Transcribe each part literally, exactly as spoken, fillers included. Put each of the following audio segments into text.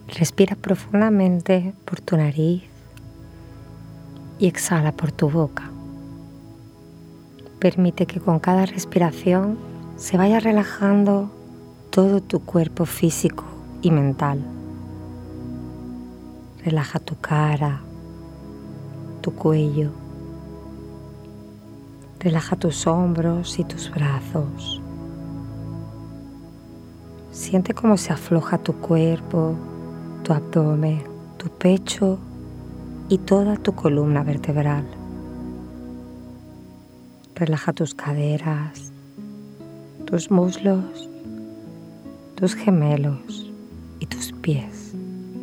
Respira profundamente por tu nariz y exhala por tu boca. Permite que con cada respiración se vaya relajando todo tu cuerpo físico y mental. Relaja tu cara, tu cuello. Relaja tus hombros y tus brazos. Siente cómo se afloja tu cuerpo, tu abdomen, tu pecho y toda tu columna vertebral. Relaja tus caderas, tus muslos, tus gemelos y tus pies.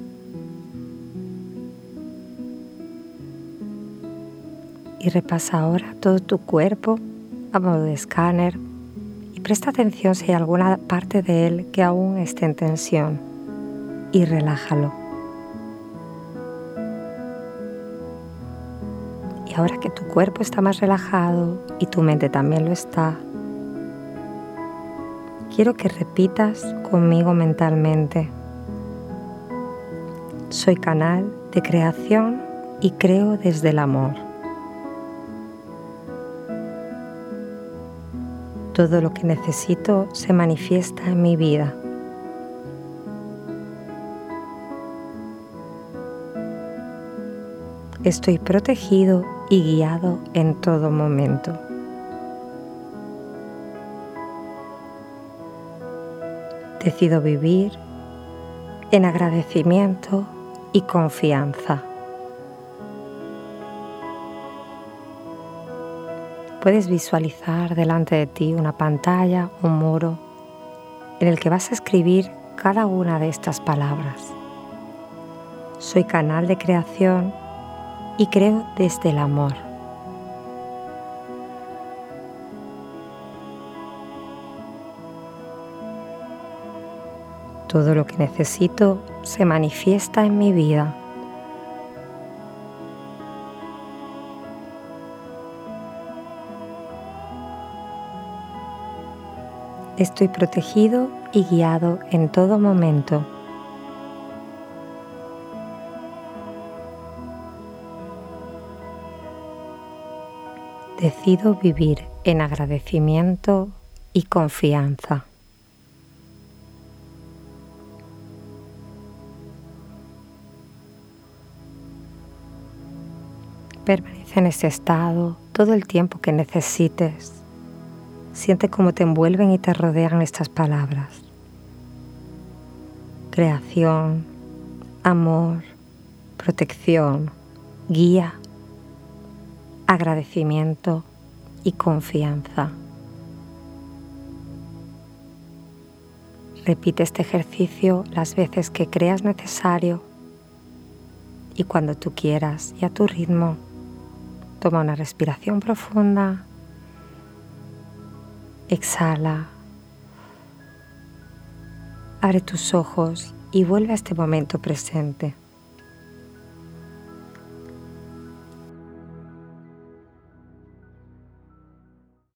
Y repasa ahora todo tu cuerpo a modo de escáner y presta atención si hay alguna parte de él que aún esté en tensión y relájalo. Y ahora que tu cuerpo está más relajado y tu mente también lo está, quiero que repitas conmigo mentalmente: soy canal de creación y creo desde el amor. Todo lo que necesito se manifiesta en mi vida. Estoy protegido y guiado en todo momento. Decido vivir en agradecimiento y confianza. Puedes visualizar delante de ti una pantalla o un muro en el que vas a escribir cada una de estas palabras. Soy canal de creación y creo desde el amor. Todo lo que necesito se manifiesta en mi vida. Estoy protegido y guiado en todo momento. Decido vivir en agradecimiento y confianza. Permanece en este estado todo el tiempo que necesites. Siente cómo te envuelven y te rodean estas palabras: creación, amor, protección, guía, agradecimiento y confianza. Repite este ejercicio las veces que creas necesario y cuando tú quieras y a tu ritmo. Toma una respiración profunda. Exhala, abre tus ojos y vuelve a este momento presente.